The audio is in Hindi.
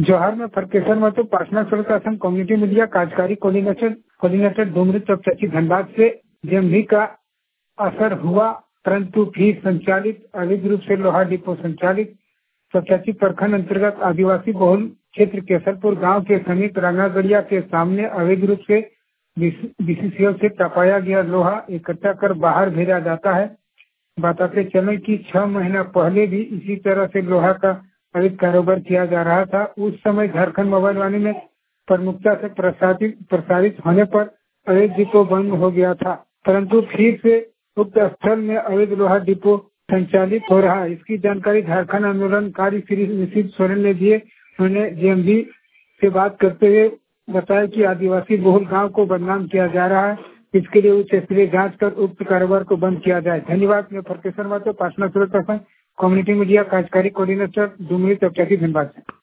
जवाहर में फरकेसर में तो पासना सुरक्षा संघ कम्युनिटी मीडिया कार्यकारी कोऑर्डिनेटर डुमरी चौपचाची धनबाद से जेएमवी का असर हुआ, परंतु भी संचालित अवैध रूप से लोहा डिपो संचालित चौपचाची प्रखंड अंतर्गत आदिवासी बहुल क्षेत्र केसरपुर गांव के समीप रंगागढ़िया के सामने अवैध रूप से बीसीसीएल से टपाया गया लोहा इकट्ठा कर बाहर भेजा जाता है। बताते चले कि 6 महीना पहले भी इसी तरह से लोहा का अवैध कारोबार किया जा रहा था। उस समय झारखंड मोबाइल वाणी में प्रमुखता से प्रसारित होने पर अवैध डिपो बंद हो गया था, परंतु फिर से उक्त स्थल में अवैध लोहा डिपो संचालित हो रहा है। इसकी जानकारी झारखंड आंदोलनकारी श्री निशित सोरेन ने दिए। उन्होंने जेएमवी से बात करते हुए बताया कि आदिवासी बहुल गांव को बदनाम किया जा रहा है, इसके लिए उच्च स्तरीय जांच कर उक्त कारोबार को बंद किया जाए। धन्यवाद। मैं फरकेसर में तो पासना सुरक्षा संघ कम्युनिटी मीडिया कार्यकारी कोऑर्डिनेटर डुमरी चौपचाची धनबाद।